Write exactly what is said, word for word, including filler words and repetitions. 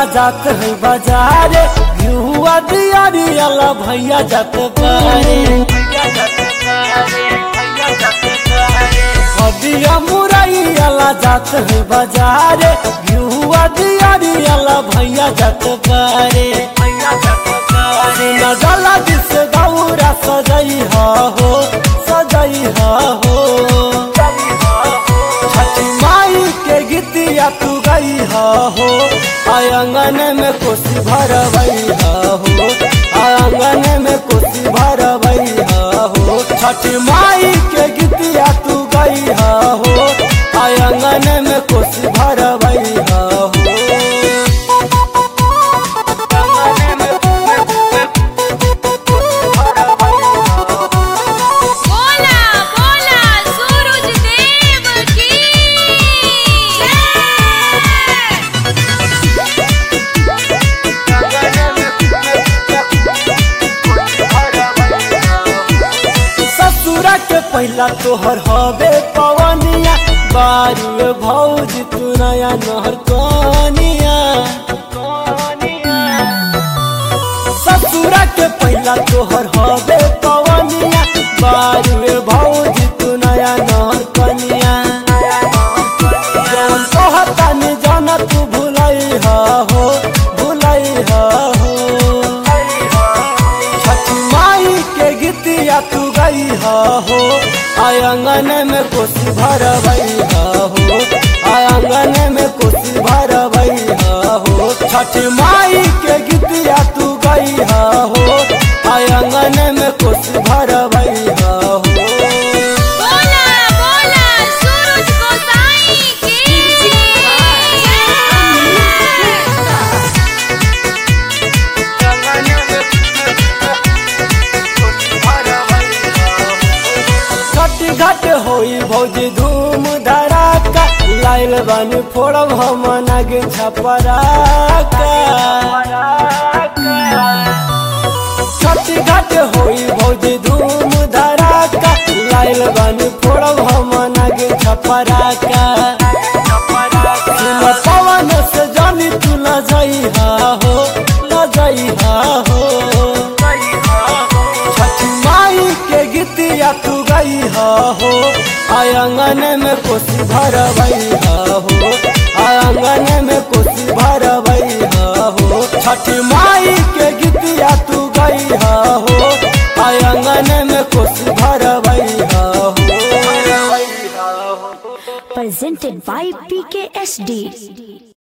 जात है बाजारे घिहुआ दियारी अला भैया जात पारे हदिया मुरई अला जात है बाजारे घिहुआ दियारी अला भैया जात पारे न डाला जिस दौरा सजई हो सजई हो छठी माई के गीतिया तू गई हो आंगन में कोसी भरवई हो आंगन में कोसी भरवई हो छठी माई के गीतिया तू गई हो आंगन में कोसी भरवई हो पहला तोहर हवे पवनिया बारू भौज तू नया नहर कनिया ससुरा के पहला तोहर हवे पवनिया बारू भौज तू नया नहर कनिया जौन कहता न जाना तू भुलई हो भुलई हो छठी माई के गीतिया तू गई हो आंगन में कोसी भरवई हो आंगन में कोसी भरवई हो छठी माई के गीतिया तू गई हो आंगन में कोसी भरवई हो घाट होई भौजी धूम धड़ाका लाइल बन फोड़ब हम नागे छपराका छठी घाट होई भौजी धूम धड़ाका लाइल बन फोड़ब हम नागे छपराका पवन से जानी तू न जई हो न जई हो छठी माई के गीतिया तू गई हो आंगन में कोसी भरवई हो आंगन में कोसी भरवई हो छठी माई के गीतिया तू गई हो आंगन में कोसी भरवई हो Presented by P K S D।